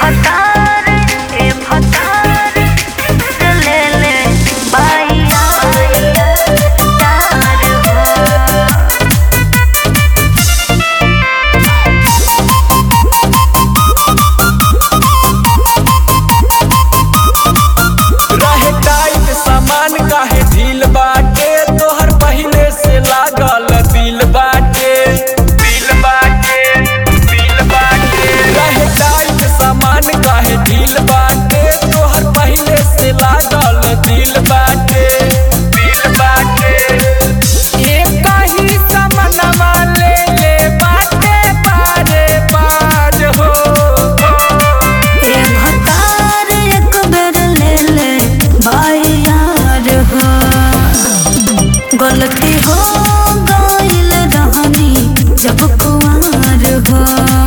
गलती हो गइल रहनी जब कुंवर हो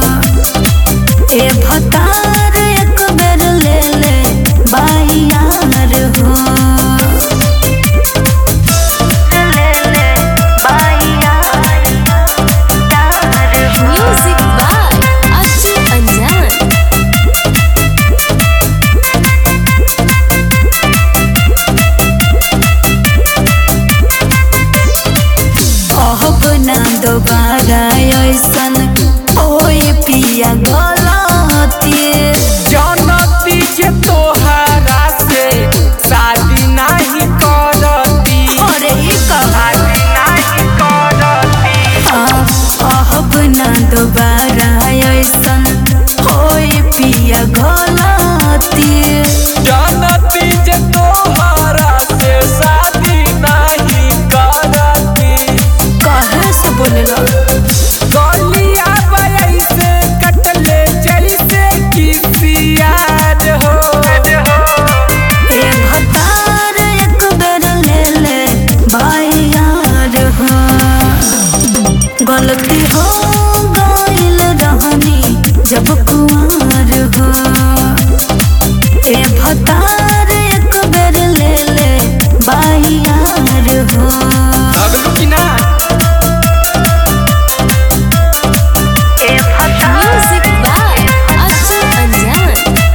ए भतार एक बेर ले ले बाइयार हो म्यूजिक बाय अच्ची अंजान। ना दोबारा ऐसन ओए पिया गलती जनती जे तोहरा से शादी नहीं करती। अरे शादी नहीं करती। अब ना दोबारा ऐसन ओए पिया गलती जनती जे तोहरा से शादी नहीं करती। कहे से बोलेला गलिया ऐसे कटले जैसे किसियार हो ए भतार एक बेर ले ले बाइयार हो गलती हो गइल रहनी जब कुंवर हो ए भतार एक बेर ले ले बाइयार हो अगलू की ना म्यूजिक बाय अच्ची अंजान।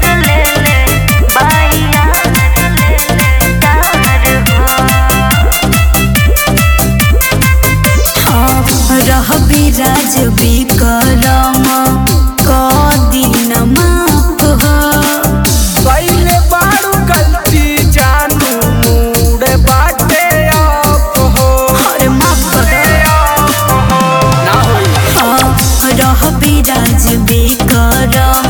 रह बिराज बिकरम कदिन माप हो पहले बारू गलती जानू मूड बाटे आप हो। अरे माफ कर ना होई रह बिराज बिकरम